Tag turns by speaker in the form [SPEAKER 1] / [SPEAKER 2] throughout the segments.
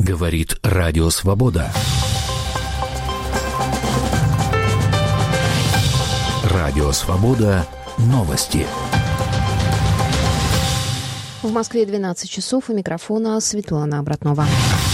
[SPEAKER 1] Говорит Радио Свобода. Радио Свобода. Новости.
[SPEAKER 2] В Москве 12 часов. У микрофона Светлана Обратнова.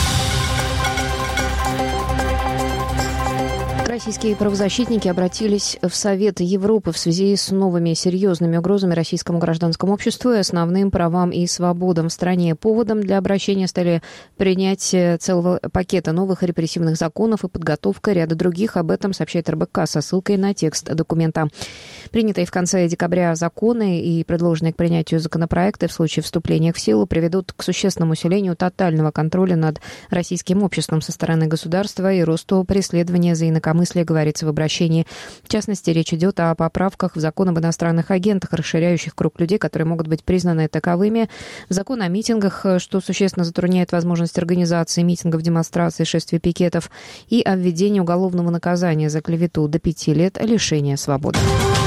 [SPEAKER 2] Российские правозащитники обратились в Совет Европы в связи с новыми серьезными угрозами российскому гражданскому обществу и основным правам и свободам в стране. Поводом для обращения стали принятие целого пакета новых репрессивных законов и подготовка ряда других. Об этом сообщает РБК со ссылкой на текст документа. Принятые в конце декабря законы и предложенные к принятию законопроекты в случае вступления в силу приведут к существенному усилению тотального контроля над российским обществом со стороны государства и росту преследования за инакомыслие, говорится в обращении. В частности, речь идет о поправках в закон об иностранных агентах, расширяющих круг людей, которые могут быть признаны таковыми, в закон о митингах, что существенно затрудняет возможность организации митингов, демонстраций, шествий, пикетов, и о введении уголовного наказания за клевету до 5 лет лишения свободы.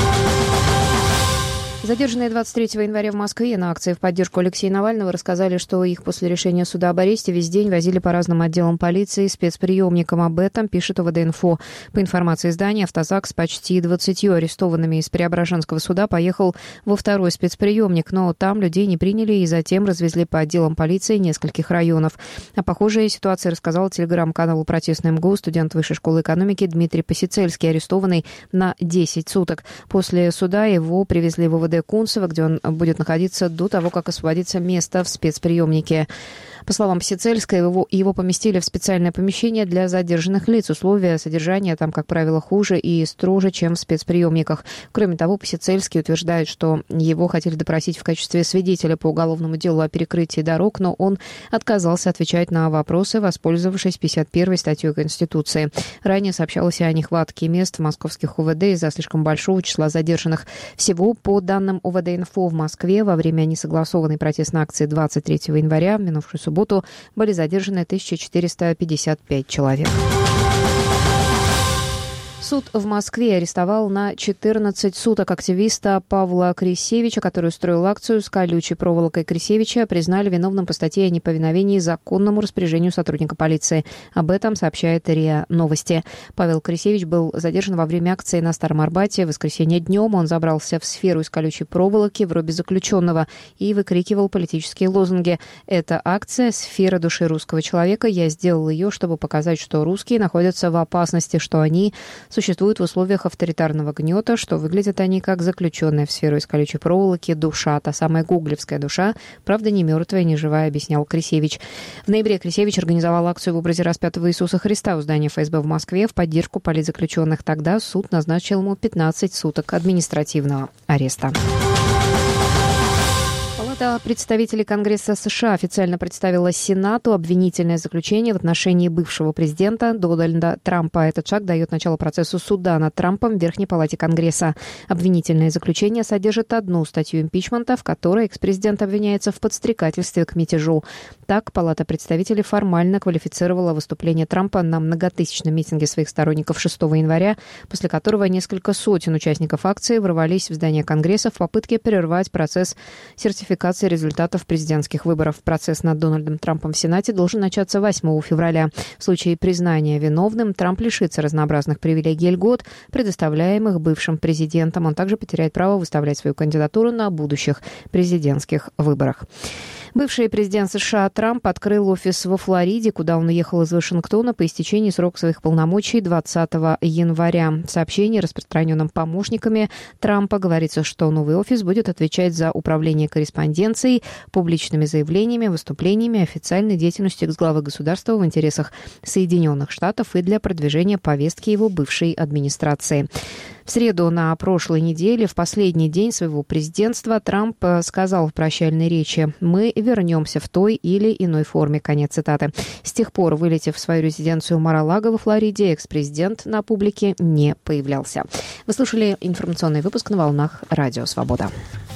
[SPEAKER 2] Задержанные 23 января в Москве на акции в поддержку Алексея Навального рассказали, что их после решения суда об аресте весь день возили по разным отделам полиции спецприемникам. Об этом пишет ОВД-инфо. По информации издания, автозак с почти 20 арестованными из Преображенского суда поехал во второй спецприемник, но там людей не приняли и затем развезли по отделам полиции нескольких районов. О похожей ситуации рассказал телеграм-каналу «Протестный МГУ» студент Высшей школы экономики Дмитрий Посицельский, арестованный на 10 суток. После суда его привезли в ОВД Кунцево, где он будет находиться до того, как освободится место в спецприемнике. По словам Посицельской, его поместили в специальное помещение для задержанных лиц. Условия содержания там, как правило, хуже и строже, чем в спецприемниках. Кроме того, Посицельский утверждает, что его хотели допросить в качестве свидетеля по уголовному делу о перекрытии дорог, но он отказался отвечать на вопросы, воспользовавшись 51-й статьей Конституции. Ранее сообщалось о нехватке мест в московских УВД из-за слишком большого числа задержанных. Всего, по данным ОВД-инфо, в Москве во время несогласованной протестной акции 23 января, минувшую субботу, были задержаны 1455 человек. Суд в Москве арестовал на 14 суток активиста Павла Крисевича, который устроил акцию с колючей проволокой. Крисевича признали виновным по статье о неповиновении законному распоряжению сотрудника полиции. Об этом сообщает РИА Новости. Павел Крисевич был задержан во время акции на Старом Арбате. В воскресенье днем он забрался в сферу из колючей проволоки в робе заключенного и выкрикивал политические лозунги. «Это акция – сфера души русского человека. Я сделал ее, чтобы показать, что русские находятся в опасности, что они существуют в условиях авторитарного гнета, что выглядят они как заключенная в сферу из колючей проволоки душа, та самая гуглевская душа, правда, не мертвая, не живая», объяснял Крисевич. В ноябре Крисевич организовал акцию в образе распятого Иисуса Христа у здания ФСБ в Москве в поддержку политзаключенных. Тогда суд назначил ему 15 суток административного ареста. Палата представителей Конгресса США официально представила Сенату обвинительное заключение в отношении бывшего президента Дональда Трампа. Этот шаг дает начало процессу суда над Трампом в Верхней палате Конгресса. Обвинительное заключение содержит одну статью импичмента, в которой экс-президент обвиняется в подстрекательстве к мятежу. Так, Палата представителей формально квалифицировала выступление Трампа на многотысячном митинге своих сторонников 6 января, после которого несколько сотен участников акции ворвались в здание Конгресса в попытке прервать процесс сертификации результатов президентских выборов. Процесс над Дональдом Трампом в Сенате должен начаться 8 февраля. В случае признания виновным Трамп лишится разнообразных привилегий и льгот, предоставляемых бывшим президентом. Он также потеряет право выставлять свою кандидатуру на будущих президентских выборах. Бывший президент США Трамп открыл офис во Флориде, куда он уехал из Вашингтона по истечении срока своих полномочий 20 января. В сообщении, распространенном помощниками Трампа, говорится, что новый офис будет отвечать за управление корреспонденцией, публичными заявлениями, выступлениями, официальной деятельностью экс-главы государства в интересах Соединенных Штатов и для продвижения повестки его бывшей администрации. В среду на прошлой неделе, в последний день своего президентства, Трамп сказал в прощальной речи: «Мы вернемся в той или иной форме». Конец цитаты. С тех пор, вылетев в свою резиденцию Мар-а-Лаго во Флориде, экс-президент на публике не появлялся. Вы слушали информационный выпуск на волнах Радио Свобода.